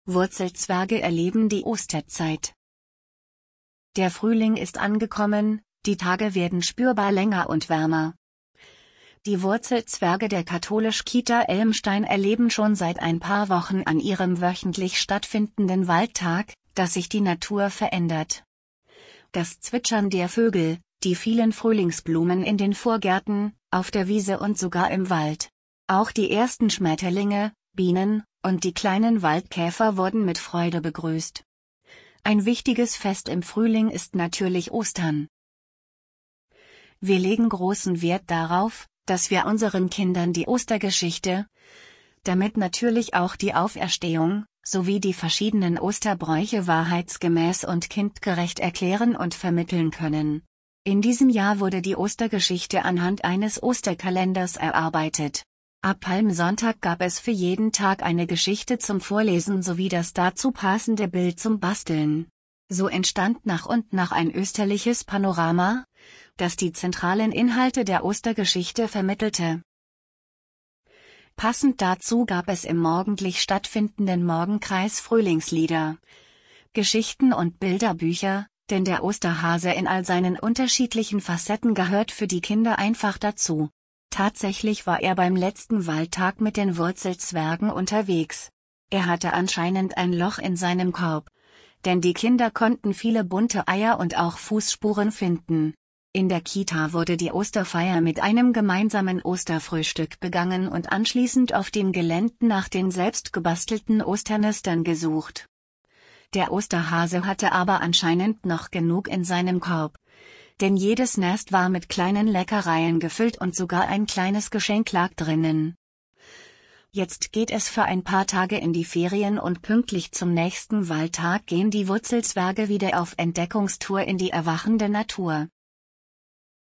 Wurzelzwerge erleben die Osterzeit. Der Frühling ist angekommen, die Tage werden spürbar länger und wärmer. Die Wurzelzwerge der Katholisch-Kita Elmstein erleben schon seit ein paar Wochen an ihrem wöchentlich stattfindenden Waldtag, dass sich die Natur verändert. Das Zwitschern der Vögel, die vielen Frühlingsblumen in den Vorgärten, auf der Wiese und sogar im Wald. Auch die ersten Schmetterlinge, Bienen und die kleinen Waldkäfer wurden mit Freude begrüßt. Ein wichtiges Fest im Frühling ist natürlich Ostern. Wir legen großen Wert darauf, dass wir unseren Kindern die Ostergeschichte, damit natürlich auch die Auferstehung, sowie die verschiedenen Osterbräuche wahrheitsgemäß und kindgerecht erklären und vermitteln können. In diesem Jahr wurde die Ostergeschichte anhand eines Osterkalenders erarbeitet. Ab Palmsonntag gab es für jeden Tag eine Geschichte zum Vorlesen sowie das dazu passende Bild zum Basteln. So entstand nach und nach ein österliches Panorama, das die zentralen Inhalte der Ostergeschichte vermittelte. Passend dazu gab es im morgendlich stattfindenden Morgenkreis Frühlingslieder, Geschichten und Bilderbücher, denn der Osterhase in all seinen unterschiedlichen Facetten gehört für die Kinder einfach dazu. Tatsächlich war er beim letzten Waldtag mit den Wurzelzwergen unterwegs. Er hatte anscheinend ein Loch in seinem Korb, denn die Kinder konnten viele bunte Eier und auch Fußspuren finden. In der Kita wurde die Osterfeier mit einem gemeinsamen Osterfrühstück begangen und anschließend auf den Geländen nach den selbst gebastelten Osternestern gesucht. Der Osterhase hatte aber anscheinend noch genug in seinem Korb, denn jedes Nest war mit kleinen Leckereien gefüllt und sogar ein kleines Geschenk lag drinnen. Jetzt geht es für ein paar Tage in die Ferien und pünktlich zum nächsten Waldtag gehen die Wurzelzwerge wieder auf Entdeckungstour in die erwachende Natur.